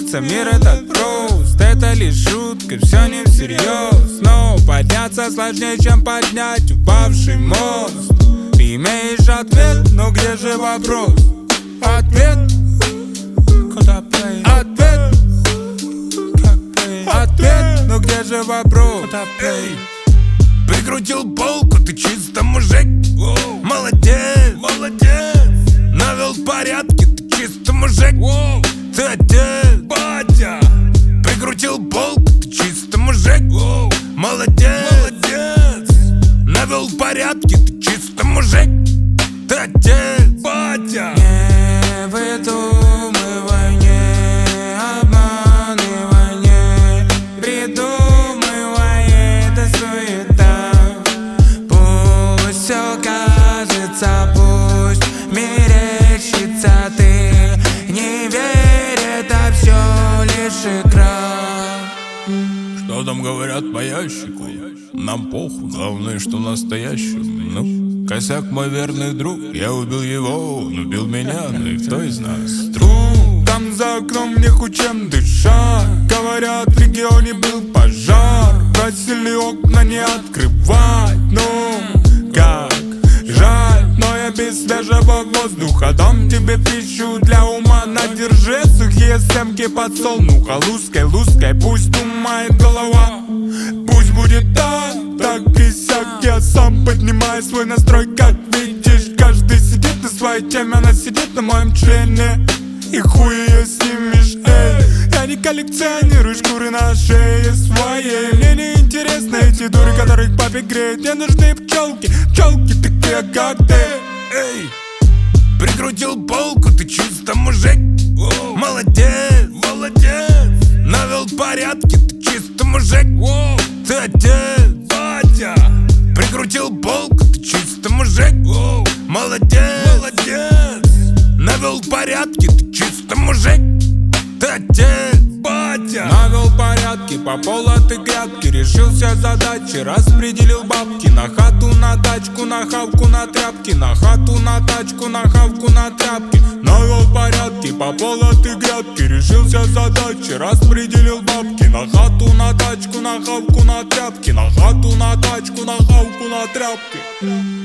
кажется, мир этот прост. Это лишь шутка, все не всерьез. Но подняться сложнее, чем поднять упавший мост. Имеешь ответ, но где же вопрос? Ответ? Куда плей? Ответ? Как плей? Ответ, но где же вопрос? Куда плей? Прикрутил полку, ты чисто мужик. Молодец, молодец. Навел порядки, ты чисто мужик. Ты отец, батя. Прикрутил полку, ты чисто мужик. Молодец, молодец. Навел порядки, ты чисто мужик. Ты отец, батя. Не выдумывай, не обманывай, не придумывай, это суета. Пусть все кажется, пусть мерещится, ты не верь, это все лишь игра. Что там говорят по ящику? Нам похуй, главное, что настоящий. Ну, косяк мой верный друг. Я убил его, он убил меня. Ну и кто из нас друг? Там за окном не хоть чем дышать. Говорят, в регионе был пожар. Просили окна не открывать. Ну, как жаль, но я без свежего воздуха. Дам тебе пищу для ума. Надержи сухие семки подсолнуха. Лузкой, пусть думает голова. Пусть будет так и сяк. Я сам поднимаю свой настрой, как видишь. Каждый сидит на своей теме, она сидит на моем члене. И хуй ее снимешь, эй. Я не коллекционирую шкуры на шее своей. Мне не интересны эти дуры, которых папе греет. Мне нужны пчелки, такие как ты. Эй, прикрутил полку, ты чисто мужик. Молодец, молодец. Навел порядки, ты чисто мужик. Ты отец, батя. Прикрутил полку, ты чисто мужик. Молодец, молодец. Навел порядки, ты чисто мужик. Ты отец, батя. Навел порядки по полотой грядки. Решил все задачи, распределил бабки. На хату, на тачку, на хавку, на тряпки. На хату, на тачку, на хавку, на тряпки. Навел порядки по полотой грядки. Решил все задачи, распределил бабки. На хату, на тачку, на хавку, на тряпки. На хату, на тачку, на хавку, на тряпки.